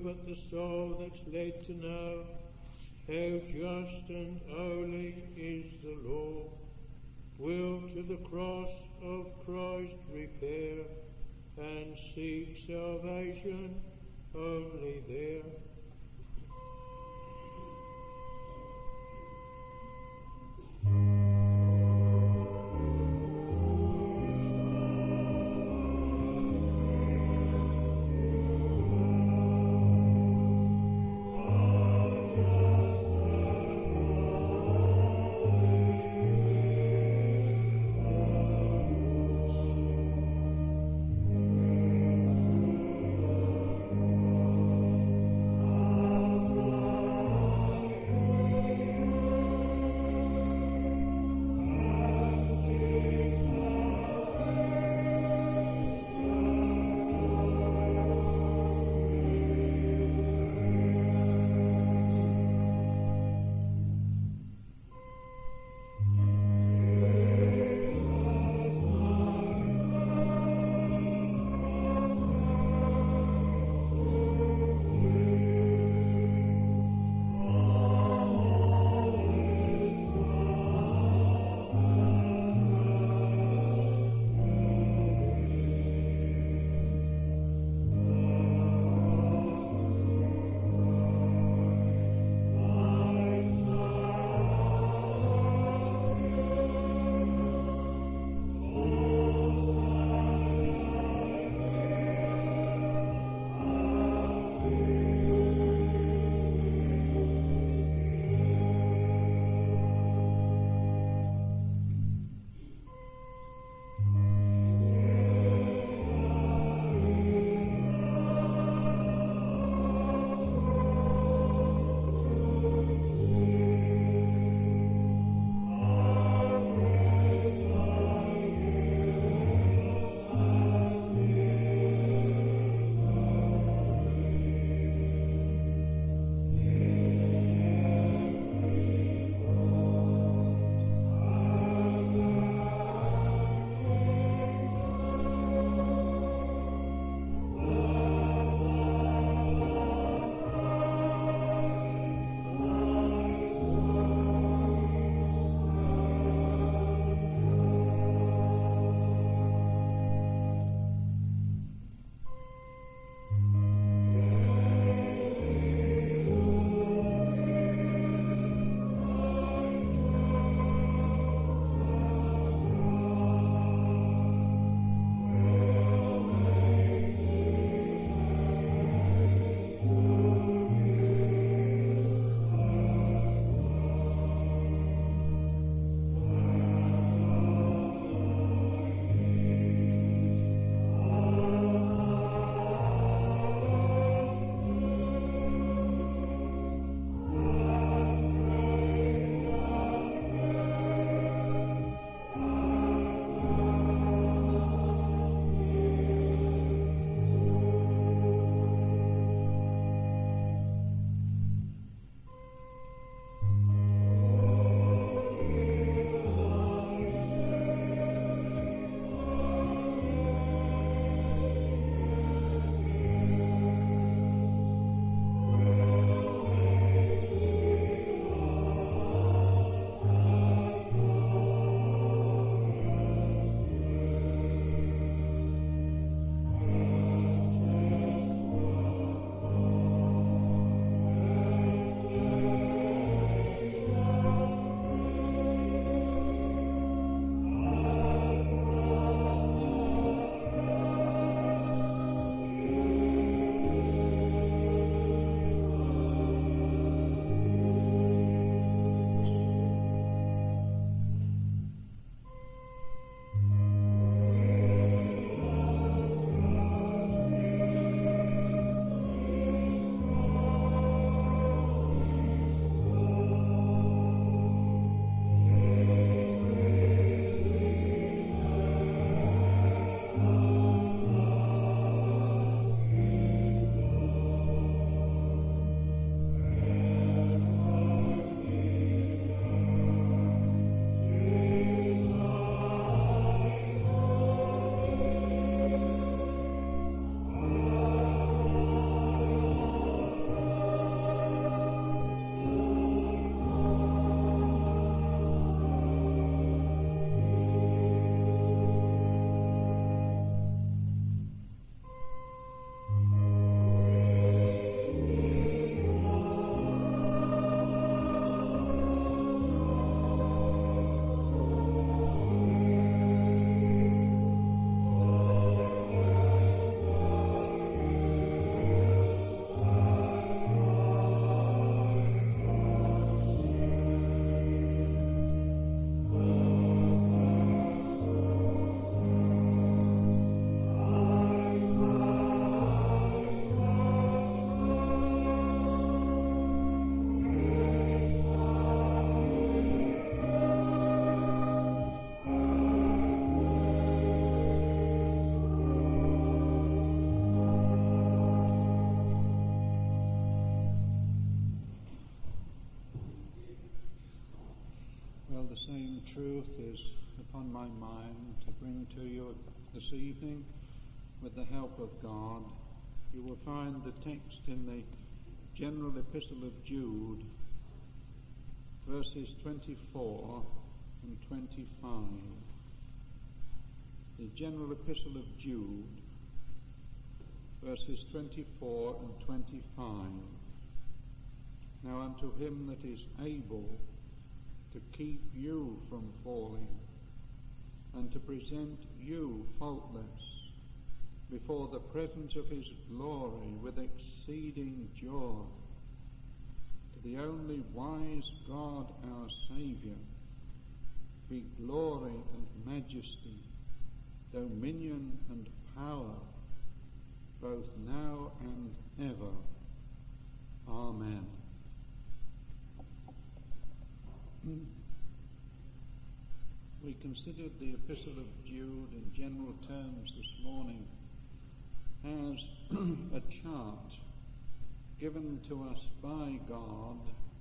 but the soul that's led to know how just and holy is the law, will to the cross of Christ repair, and seek salvation only there. the same truth is upon my mind to bring to you this evening with the help of God. You will find the text in the General Epistle of Jude, verses 24 and 25. The General Epistle of Jude, verses 24 and 25. Now unto him that is able to keep you from falling, and to present you faultless before the presence of his glory with exceeding joy, to the only wise God our Saviour, be glory and majesty, dominion and power, both now and ever. Amen. We considered the Epistle of Jude in general terms this morning as a chart given to us by God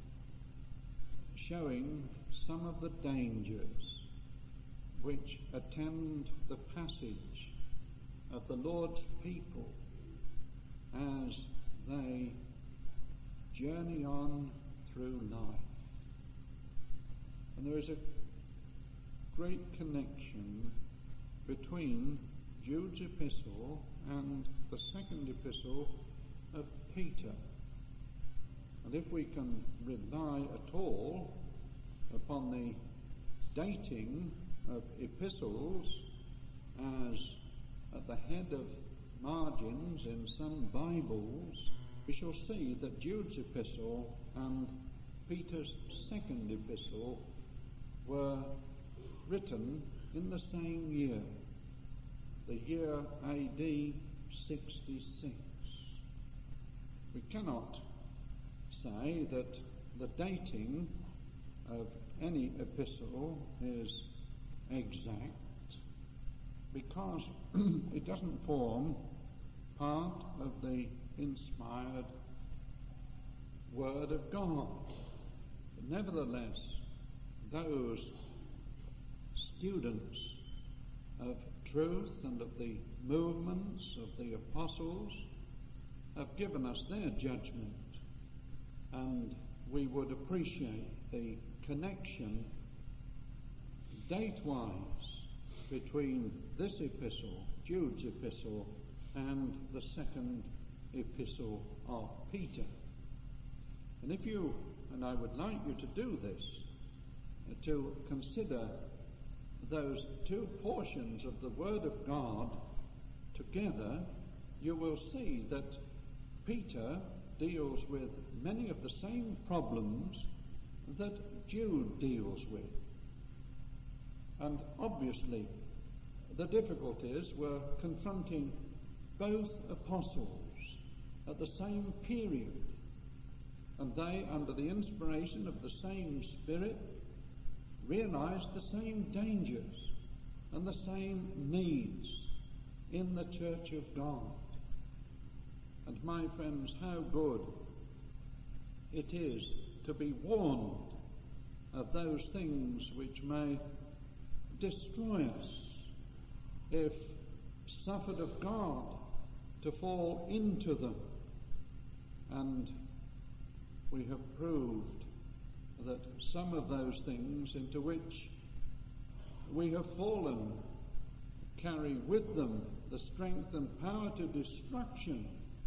showing some of the dangers which attend the passage of the Lord's people as they journey on through life. And there is a great connection between Jude's epistle and the second epistle of Peter. And if we can rely at all upon the dating of epistles as at the head of margins in some Bibles, we shall see that Jude's epistle and Peter's second epistle were written in the same year, the year AD 66. We cannot say that the dating of any epistle is exact because it doesn't form part of the inspired Word of God. But nevertheless, those students of truth and of the movements of the apostles have given us their judgment, and we would appreciate the connection date-wise between this epistle, Jude's epistle, and the second epistle of Peter. And if you, and I would like you to do this, to consider those two portions of the Word of God together, you will see that Peter deals with many of the same problems that Jude deals with. And obviously, the difficulties were confronting both apostles at the same period, and they, under the inspiration of the same Spirit, realized the same dangers and the same needs in the Church of God. And my friends, how good it is to be warned of those things which may destroy us if suffered of God to fall into them. And we have proved that some of those things into which we have fallen carry with them the strength and power to destruction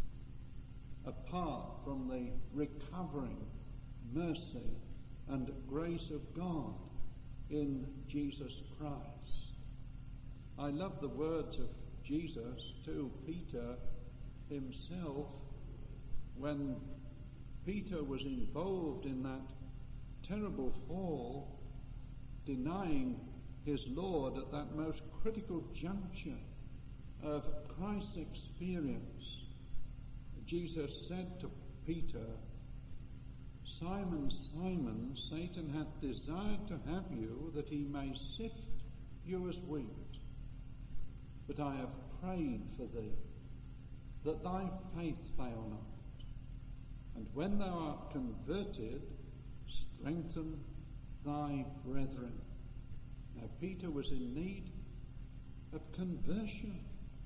apart from the recovering mercy and grace of God in Jesus Christ. I love the words of Jesus to Peter himself when Peter was involved in that terrible fall, denying his Lord at that most critical juncture of Christ's experience. Jesus said to Peter, "Simon, Simon, Satan hath desired to have you, that he may sift you as wheat. But I have prayed for thee, that thy faith fail not. And when thou art converted, strengthen thy brethren. Now, Peter was in need of conversion.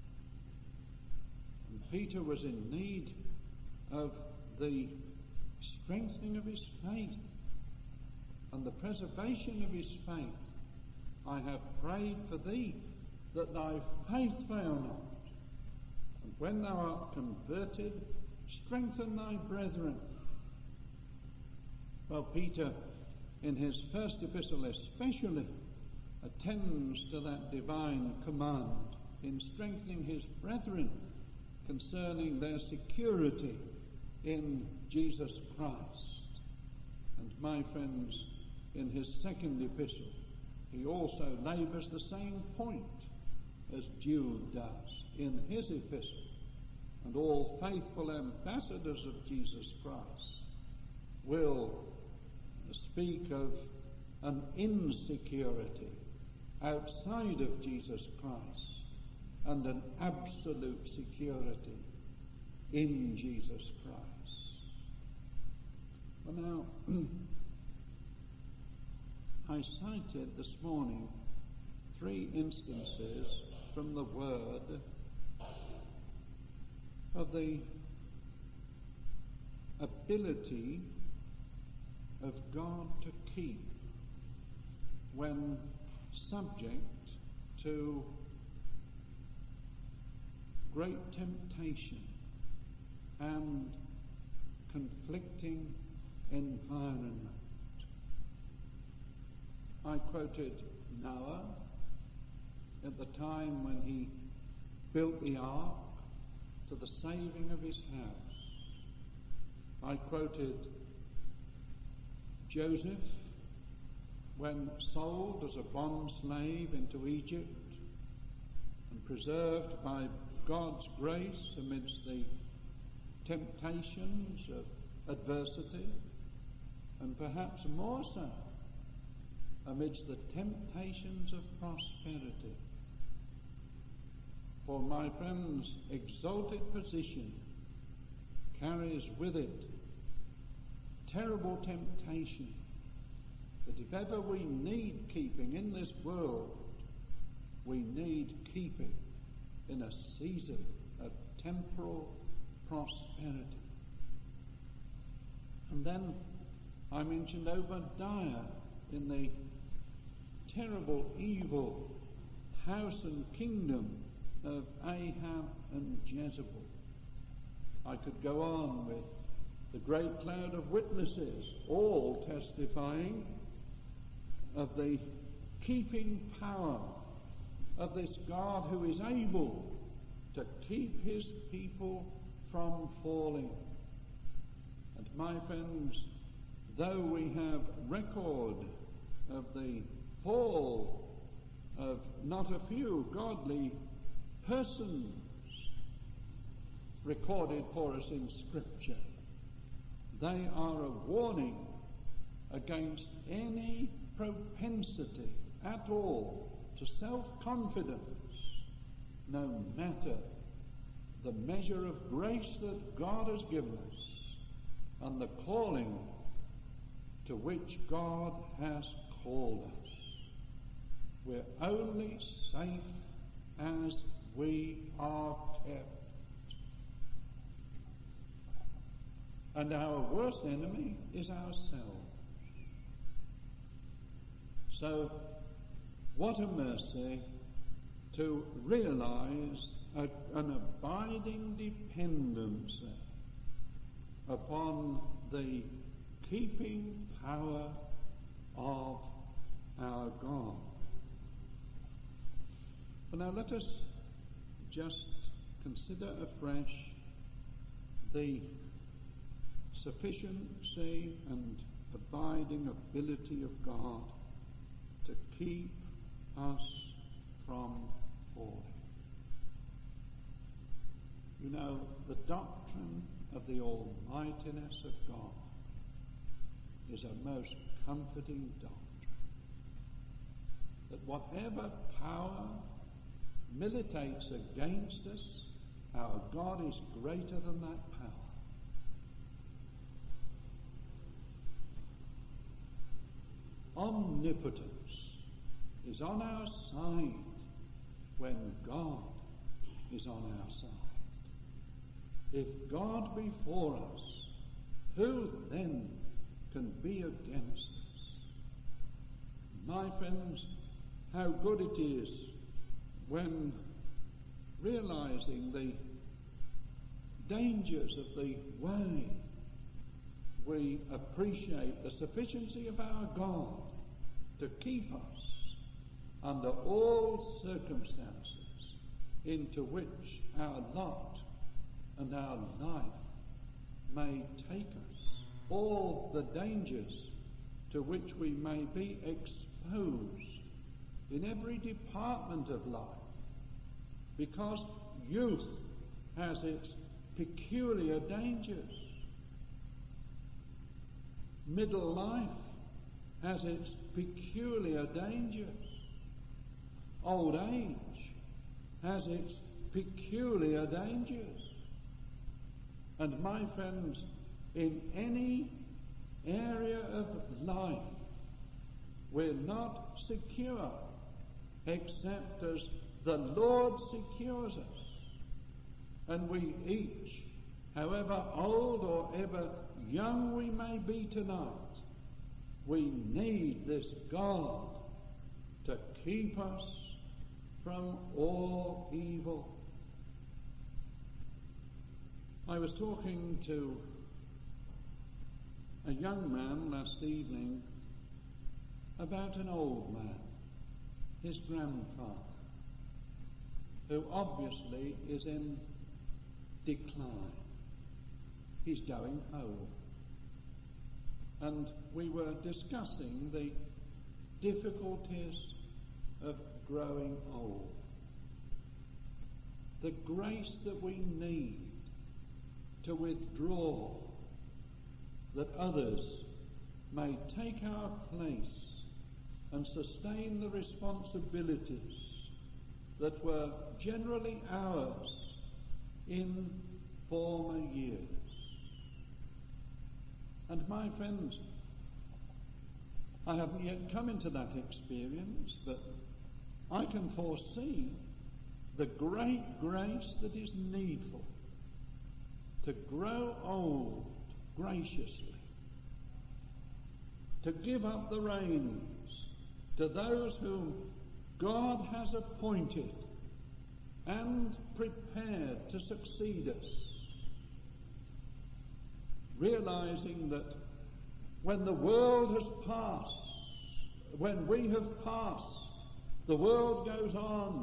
And Peter was in need of the strengthening of his faith and the preservation of his faith. I have prayed for thee that thy faith fail not. And when thou art converted, strengthen thy brethren. Well, Peter, in his first epistle especially, attends to that divine command in strengthening his brethren concerning their security in Jesus Christ. And my friends, in his second epistle, he also labours the same point as Jude does in his epistle. And all faithful ambassadors of Jesus Christ will speak of an insecurity outside of Jesus Christ and an absolute security in Jesus Christ. Well, now, I cited this morning 3 instances from the Word of the ability of God to keep when subject to great temptation and conflicting environment. I quoted Noah at the time when he built the ark to the saving of his house. I quoted Joseph when sold as a bond slave into Egypt and preserved by God's grace amidst the temptations of adversity, and perhaps more so amidst the temptations of prosperity. For my friends, exalted position carries with it terrible temptation that if ever we need keeping in this world, we need keeping in a season of temporal prosperity. And then I mentioned Obadiah in the terrible evil house and kingdom of Ahab and Jezebel. I could go on with the great cloud of witnesses, all testifying of the keeping power of this God who is able to keep his people from falling. And my friends, though we have record of the fall of not a few godly persons recorded for us in Scripture, they are a warning against any propensity at all to self-confidence, no matter the measure of grace that God has given us and the calling to which God has called us. We're only safe as we are kept. And our worst enemy is ourselves. So, what a mercy to realize an abiding dependence upon the keeping power of our God. But now let us just consider afresh the sufficiency and abiding ability of God to keep us from falling. You know, the doctrine of the almightiness of God is a most comforting doctrine. That whatever power militates against us, our God is greater than that power. omnipotence is on our side when God is on our side. If God be for us, who then can be against us? My friends, how good it is when realizing the dangers of the way, we appreciate the sufficiency of our God to keep us under all circumstances into which our lot and our life may take us, all the dangers to which we may be exposed in every department of life, because youth has its peculiar dangers. Middle life has its peculiar dangers. Old age has its peculiar dangers. And my friends, in any area of life, we're not secure except as the Lord secures us. And we each, however old or ever young we may be tonight, we need this God to keep us from all evil. I was talking to a young man last evening about an old man, his grandfather, who obviously is in decline. He's going home. And we were discussing the difficulties of growing old. The grace that we need to withdraw, that others may take our place and sustain the responsibilities that were generally ours in former years. And my friends, I haven't yet come into that experience, but I can foresee the great grace that is needful to grow old graciously, to give up the reins to those whom God has appointed and prepared to succeed us, realizing that when the world has passed, when we have passed, the world goes on,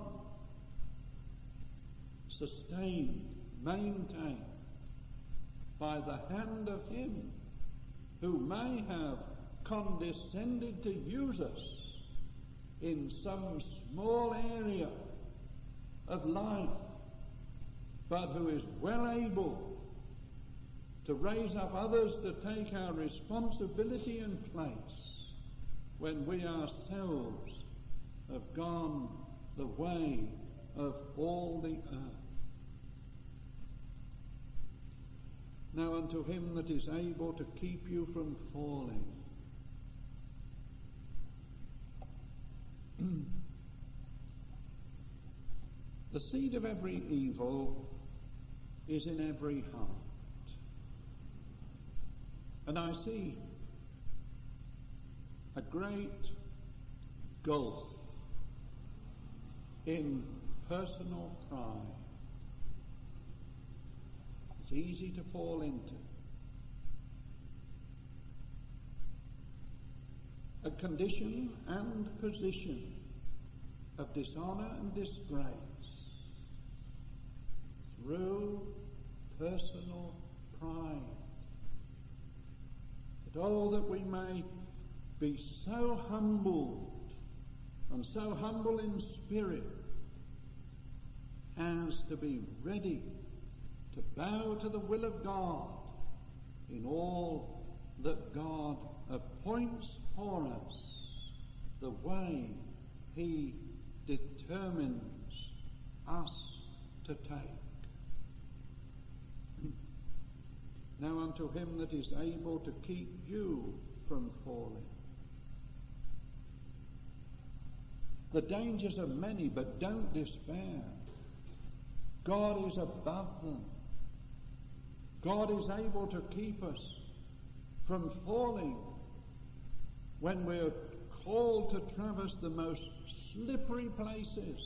sustained, maintained by the hand of Him who may have condescended to use us in some small area of life, but who is well able to raise up others to take our responsibility and place when we ourselves have gone the way of all the earth. Now unto Him that is able to keep you from falling. The seed of every evil is in every heart. And I see a great gulf in personal pride. It's easy to fall into. A condition and position of dishonour and disgrace through personal pride. But oh, that we may be so humbled and so humble in spirit as to be ready to bow to the will of God in all that God appoints for us, the way He determines us to take. Now unto Him that is able to keep you from falling The dangers are many, but don't despair. God is above them. God is able to keep us from falling when we're called to traverse the most slippery places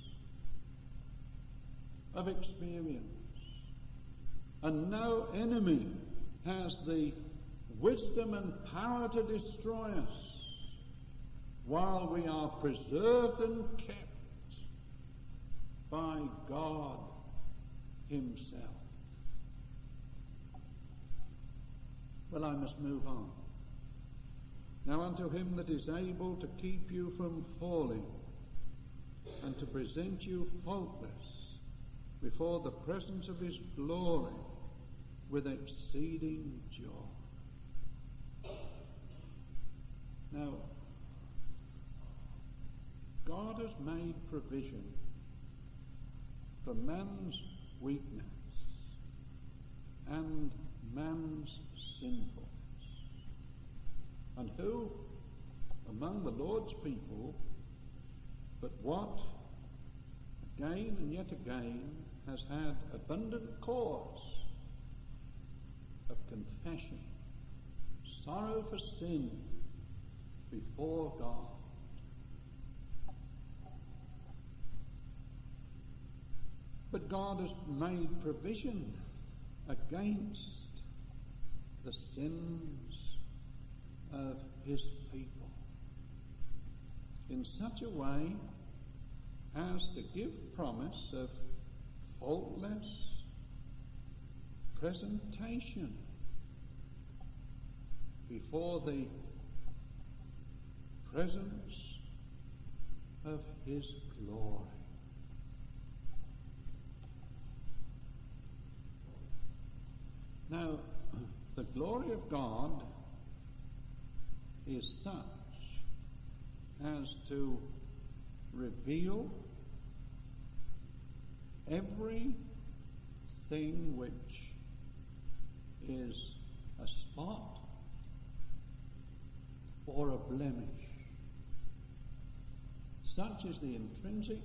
of experience. And no enemy has the wisdom and power to destroy us while we are preserved and kept by God Himself. Well, I must move on. Now unto Him that is able to keep you from falling and to present you faultless before the presence of His glory with exceeding joy. Now, God has made provision for man's weakness and man's sinfulness. And who among the Lord's people, but what again and yet again has had abundant cause of confession, sorrow for sin before God. But God has made provision against the sins of His people in such a way as to give promise of faultless presentation before the presence of His glory. Now, the glory of God is such as to reveal everything which is a spot or a blemish. Such is the intrinsic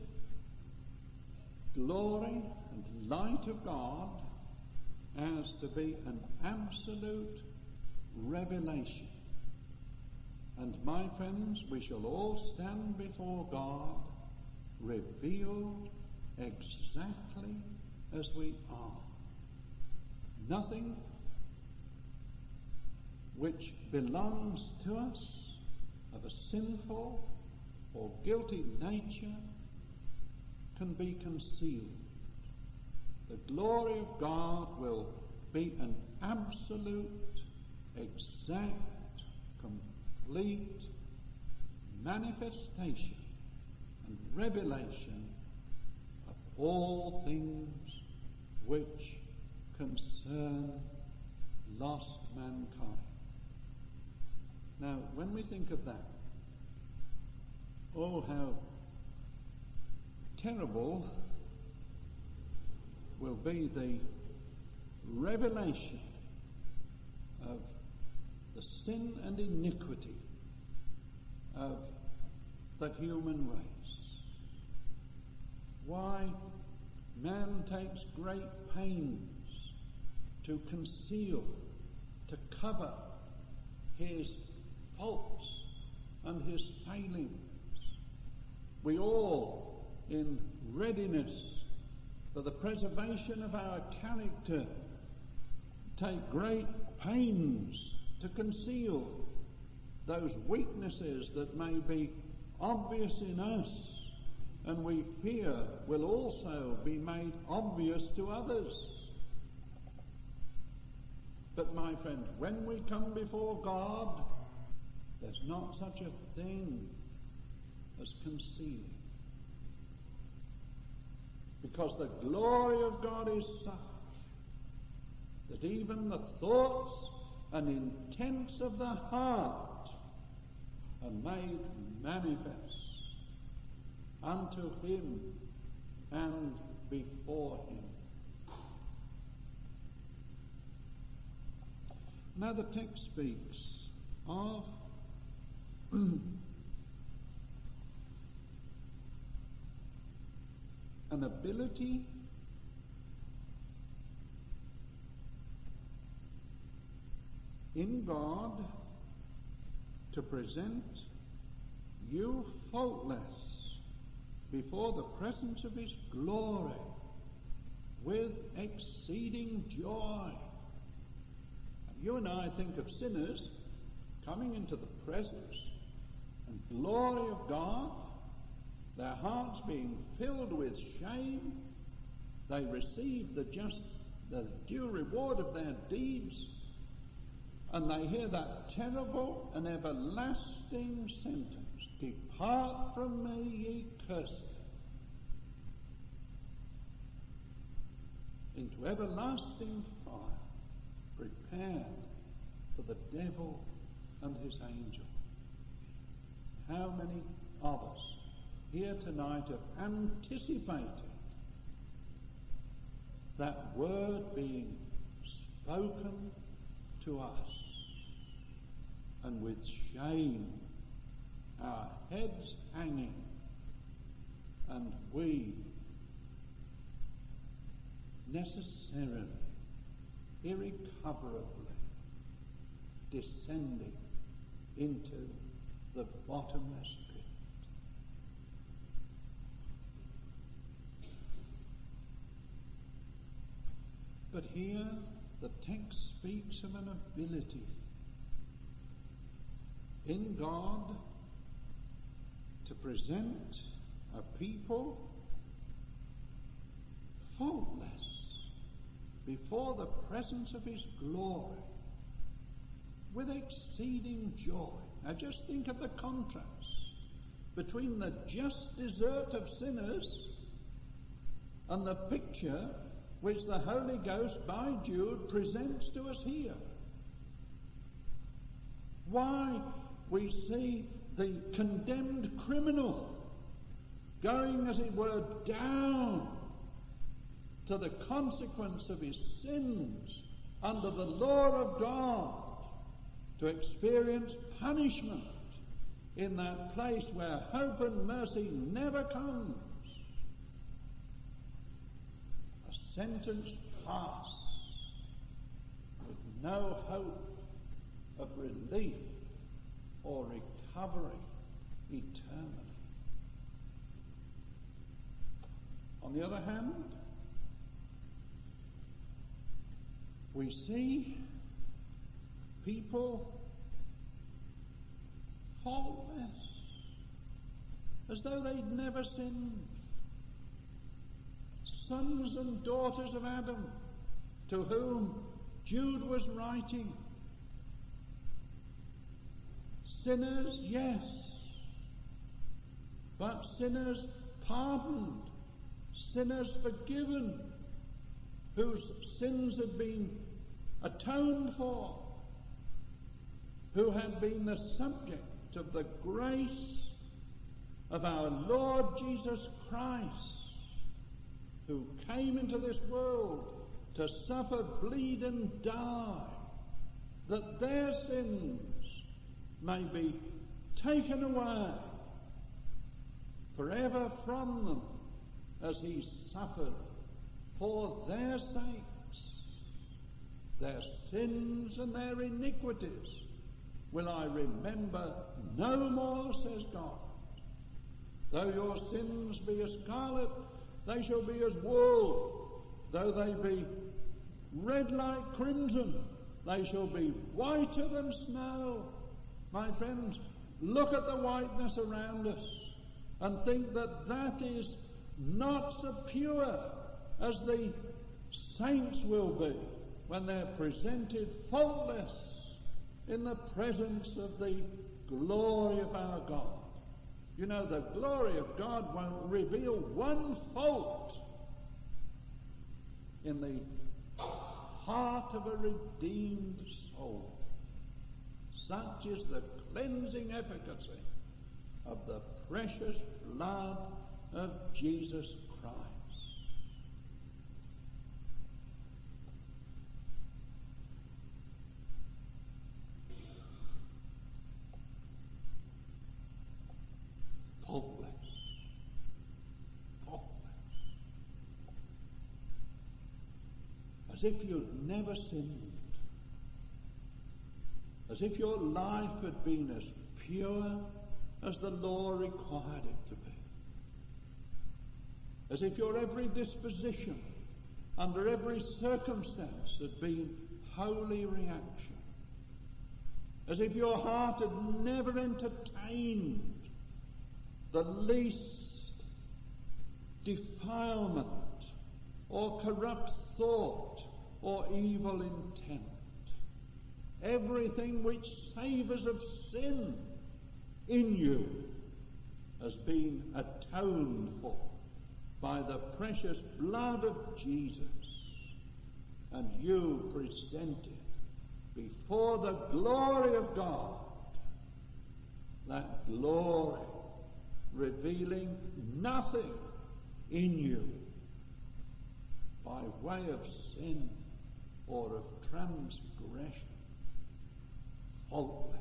glory and light of God as to be an absolute revelation. And my friends, we shall all stand before God revealed exactly as we are. Nothing which belongs to us of a sinful or guilty nature can be concealed. The glory of God will be an absolute, exact, complete manifestation and revelation of all things which concern lost mankind. Now, when we think of that, oh, how terrible will be the revelation of the sin and iniquity of the human race. Why man takes great pains to conceal, to cover his faults and his failings. We all, in readiness for the preservation of our character, take great pains to conceal those weaknesses that may be obvious in us and we fear will also be made obvious to others. But my friends, when we come before God, there's not such a thing as concealing. Because the glory of God is such that even the thoughts and intents of the heart are made manifest unto Him and before Him. Now the text speaks of an ability in God to present you faultless before the presence of his glory with exceeding joy. You and I think of sinners coming into the presence and glory of God, their hearts being filled with shame. They receive the due reward of their deeds, and they hear that terrible and everlasting sentence, "Depart from me, ye cursed, into everlasting fire, prepared for the devil and his angel." How many of us here tonight have anticipated that word being spoken to us, and with shame, our heads hanging, and we necessarily, irrecoverably descending into the bottomless pit. But here the text speaks of an ability in God to present a people faultless before the presence of his glory with exceeding joy. Now just think of the contrast between the just desert of sinners and the picture which the Holy Ghost by Jude presents to us here. Why we see the condemned criminal going, as it were, down to the consequence of his sins under the law of God, to experience punishment in that place where hope and mercy never comes. A sentence passed with no hope of relief or recovery eternally. On the other hand, we see people faultless, as though they'd never sinned. Sons and daughters of Adam, to whom Jude was writing. Sinners, yes, but sinners pardoned, sinners forgiven, whose sins had been atoned for, who had been the subject of the grace of our Lord Jesus Christ, who came into this world to suffer, bleed and die, that their sins may be taken away forever from them, as he suffered for their sakes. Their sins and their iniquities will I remember no more, says God. Though your sins be as scarlet, they shall be as wool. Though they be red like crimson, they shall be whiter than snow. My friends, look at the whiteness around us and think that that is not so pure as the saints will be when they're presented faultless in the presence of the glory of our God. You know, the glory of God won't reveal one fault in the heart of a redeemed soul. Such is the cleansing efficacy of the precious blood of Jesus Christ. Faultless. Faultless. as if you'd never sinned, as if your life had been as pure as the law required it to be, as if your every disposition under every circumstance had been holy reaction, as if your heart had never entertained the least defilement or corrupt thought or evil intent. Everything which savours of sin in you has been atoned for by the precious blood of Jesus, and you presented before the glory of God, that glory revealing nothing in you by way of sin or of transgression, faultless.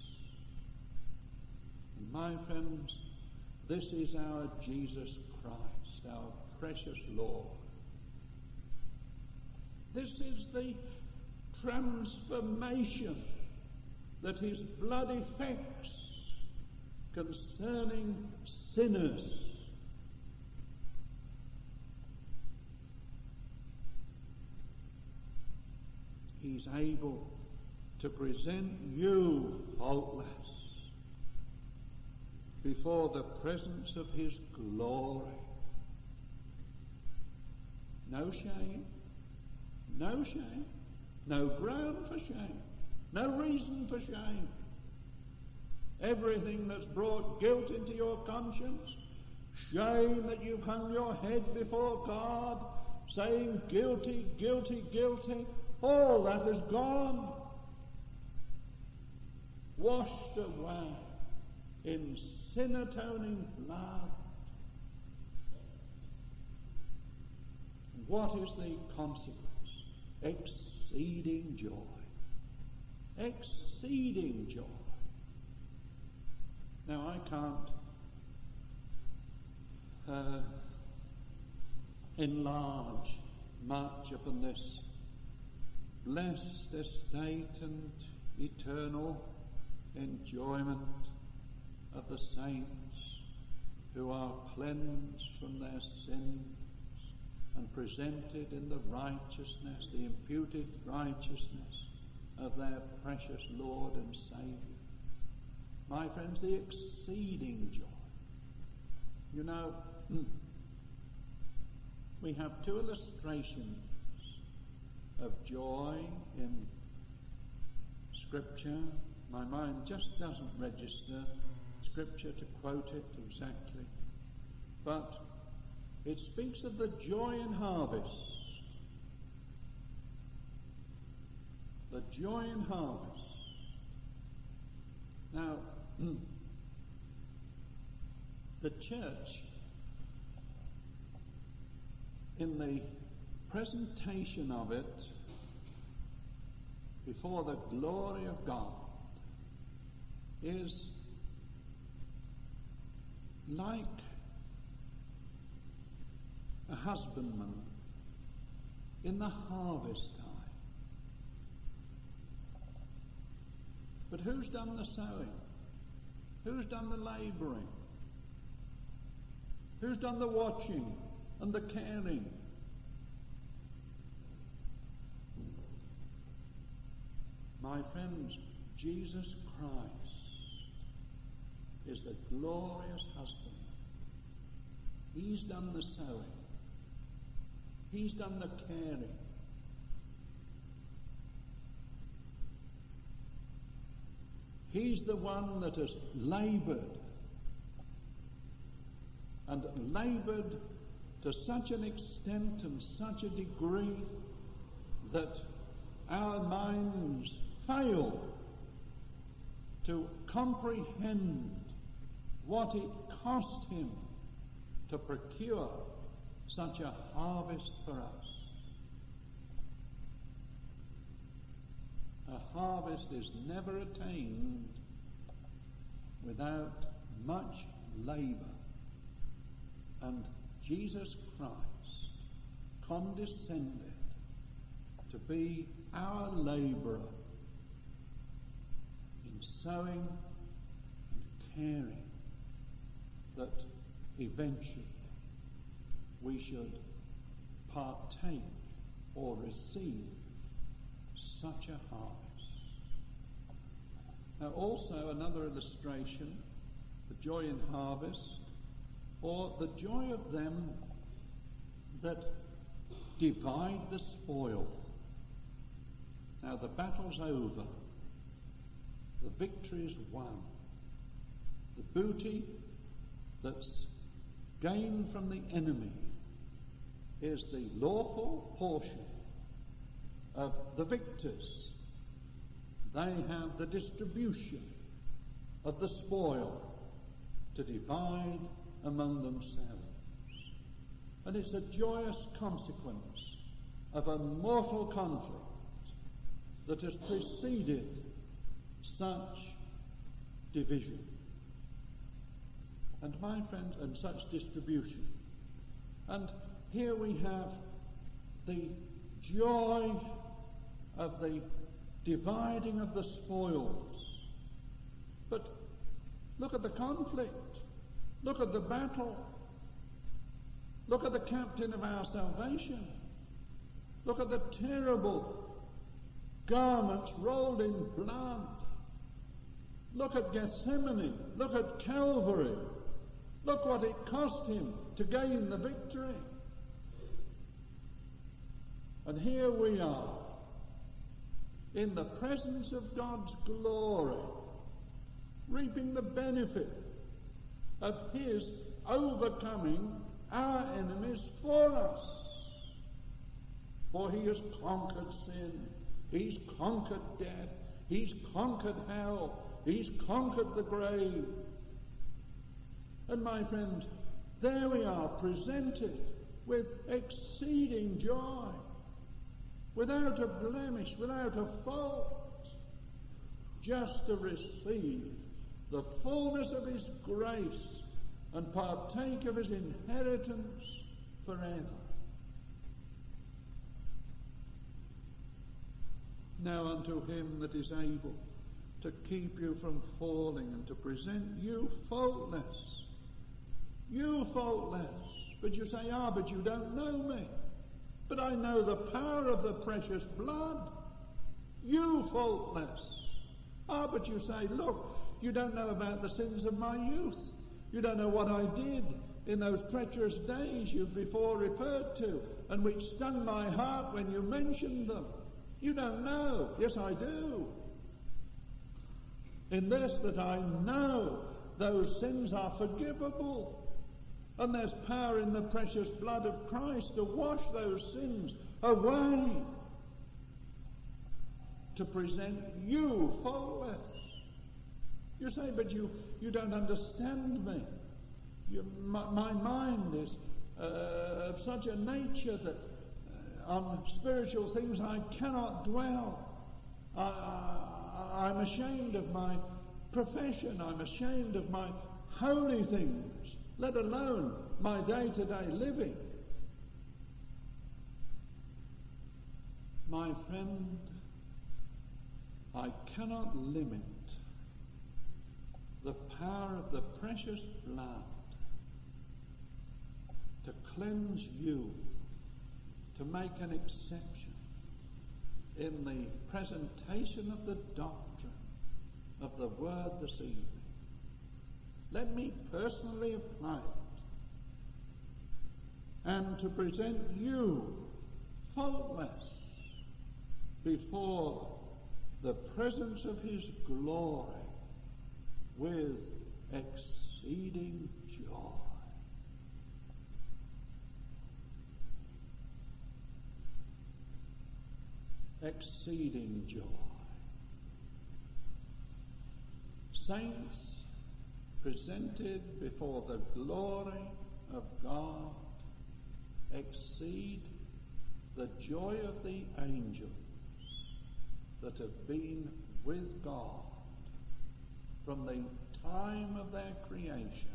And my friends, this is our Jesus Christ, our precious Lord. This is the transformation that his blood effects concerning sinners. He's able to present you faultless before the presence of his glory. No shame, no shame, no ground for shame, no reason for shame. Everything that's brought guilt into your conscience, shame that you've hung your head before God, saying guilty, guilty, guilty, all that is gone, washed away in sin-atoning blood. What is the consequence? Exceeding joy. Exceeding joy. Now, I can't enlarge much upon this blessed estate and eternal enjoyment of the saints who are cleansed from their sins and presented in the righteousness, the imputed righteousness of their precious Lord and Saviour. My friends, the exceeding joy. You know, we have two illustrations of joy in Scripture. My mind just doesn't register Scripture to quote it exactly. But it speaks of the joy in harvest. The joy in harvest. Now, the church, in the presentation of it before the glory of God, is like a husbandman in the harvest time. But who's done the sowing? Who's done the labouring? Who's done the watching and the caring? My friends, Jesus Christ is the glorious husband. He's done the sowing. He's done the caring. He's the one that has laboured, and laboured to such an extent and such a degree that our minds fail to comprehend what it cost him to procure such a harvest for us. A harvest is never attained without much labour. And Jesus Christ condescended to be our labourer in sowing and caring, that eventually we should partake or receive such a harvest. Now also another illustration, the joy in harvest, or the joy of them that divide the spoil. Now the battle's over, the victory's won, the booty that's gained from the enemy is the lawful portion of the victors. They have the distribution of the spoil to divide among themselves. And it's a joyous consequence of a mortal conflict that has preceded such division. And my friends, and such distribution. And here we have the joy of the dividing of the spoils. But look at the conflict. Look at the battle. Look at the captain of our salvation. Look at the terrible garments rolled in blood. Look at Gethsemane. Look at Calvary. Look what it cost him to gain the victory. And here we are, in the presence of God's glory, reaping the benefit of his overcoming our enemies for us. For he has conquered sin, he's conquered death, he's conquered hell, he's conquered the grave. And my friends, there we are, presented with exceeding joy, without a blemish, without a fault, just to receive the fullness of his grace and partake of his inheritance forever. Now unto him that is able to keep you from falling and to present you faultless. You faultless. But you say, but you don't know me. But I know the power of the precious blood. You faultless. But you say, look, you don't know about the sins of my youth. You don't know what I did in those treacherous days you've before referred to, and which stung my heart when you mentioned them. You don't know. Yes, I do. In this, that I know those sins are forgivable. And there's power in the precious blood of Christ to wash those sins away, to present you faultless. You say, but you don't understand me. My mind is of such a nature that on spiritual things I cannot dwell. I'm ashamed of my profession. I'm ashamed of my holy things, let alone my day-to-day living. My friend, I cannot limit the power of the precious blood to cleanse you, to make an exception in the presentation of the doctrine of the word this evening. Let me personally apply it, and to present you faultless before the presence of his glory with exceeding joy. Exceeding joy. Saints presented before the glory of God exceed the joy of the angels that have been with God from the time of their creation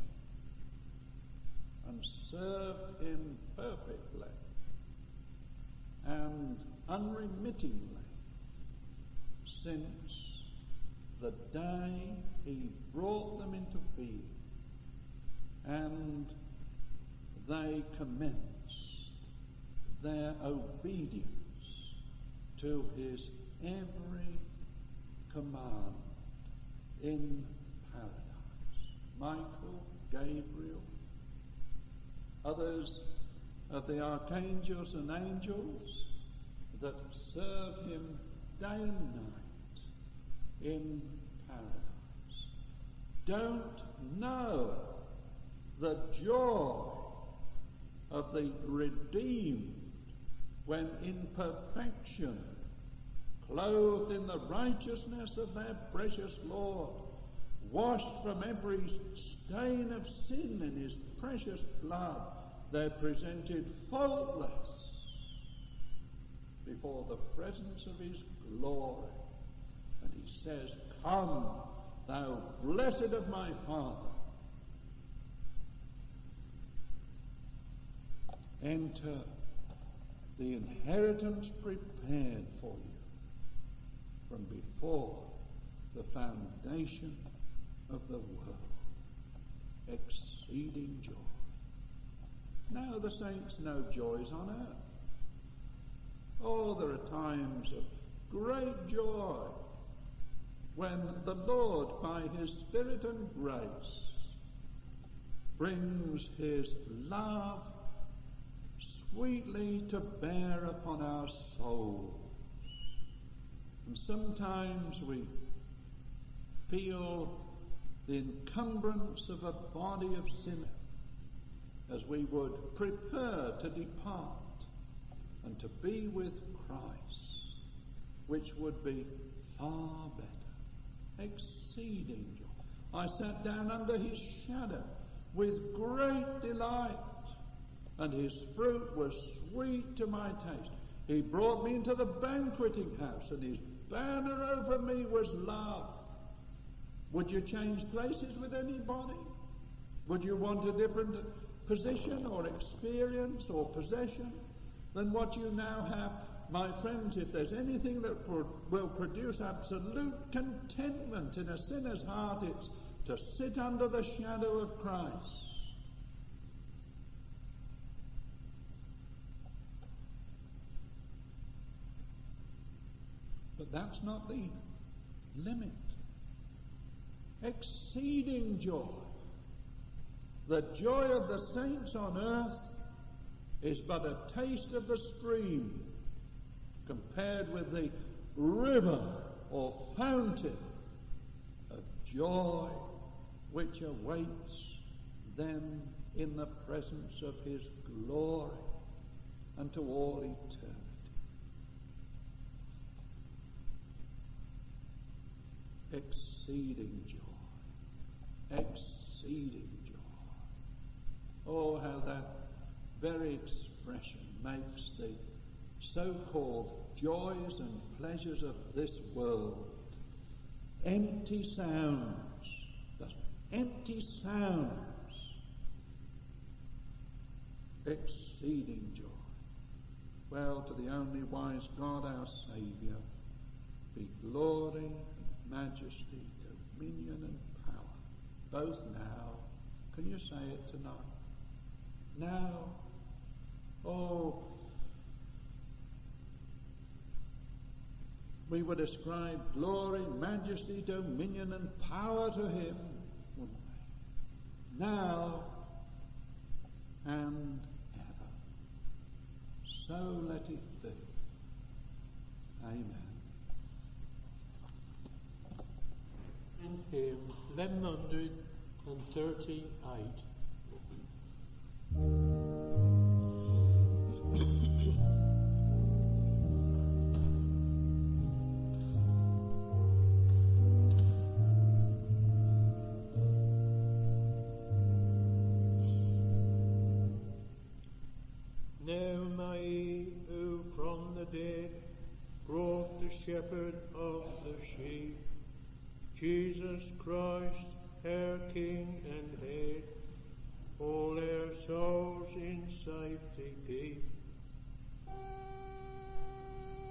and served him perfectly and unremittingly since the day he brought them into being, and they commenced their obedience to his every command in paradise. Michael, Gabriel, others of the archangels and angels that serve him day and night in paradise don't know the joy of the redeemed when in perfection, clothed in the righteousness of their precious Lord, washed from every stain of sin in his precious blood, they're presented faultless before the presence of his glory. And he says, "Come, thou blessed of my Father, enter the inheritance prepared for you from before the foundation of the world." Exceeding joy. Now the saints know joys on earth. Oh, there are times of great joy when the Lord, by his Spirit and grace, brings his love sweetly to bear upon our souls. And sometimes we feel the encumbrance of a body of sinners, as we would prefer to depart and to be with Christ, which would be far better. Exceeding joy. I sat down under his shadow with great delight, and his fruit was sweet to my taste. He brought me into the banqueting house, and his banner over me was love. Would you change places with anybody? Would you want a different position or experience or possession than what you now have? My friends, if there's anything that will produce absolute contentment in a sinner's heart, it's to sit under the shadow of Christ. But that's not the limit. Exceeding joy. The joy of the saints on earth is but a taste of the stream compared with the river or fountain of joy which awaits them in the presence of his glory unto all eternity. Exceeding joy. Exceeding joy. Oh, how that very expression makes the so-called joys and pleasures of this world empty sounds. Just empty sounds. Exceeding joy. Well, to the only wise God, our Saviour, be glory, majesty, dominion, and power, both now. Can you say it tonight? Now. Oh, we would ascribe glory, majesty, dominion, and power to him, wouldn't we? Now and ever. So let it be. Amen. In hymn 1138. Now may he who from the dead brought the shepherd of the sheep, Jesus Christ, our King and Head, all our souls in safety keep.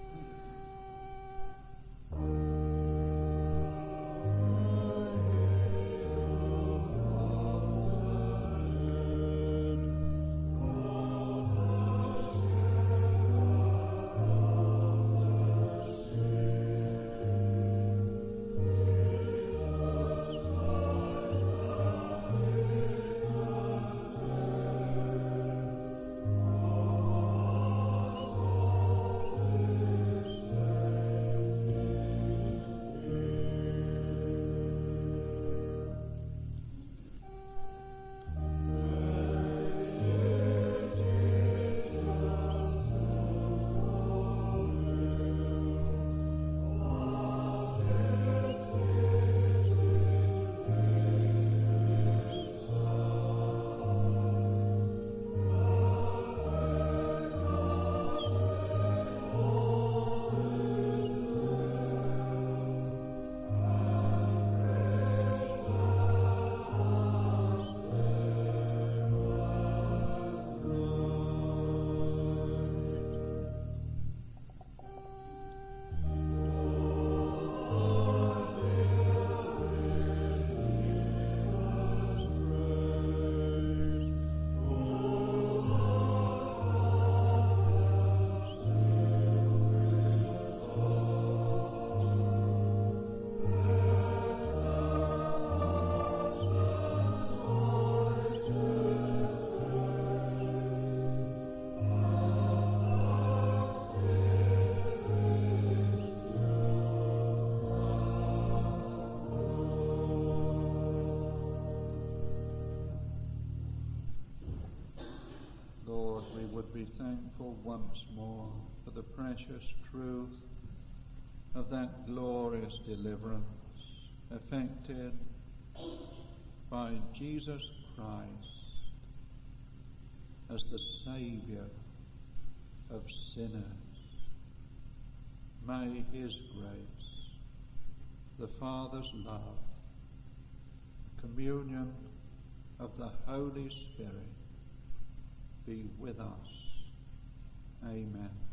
be thankful once more for the precious truth of that glorious deliverance effected by Jesus Christ as the Saviour of sinners. May His grace, the Father's love, communion of the Holy Spirit be with us. Amen.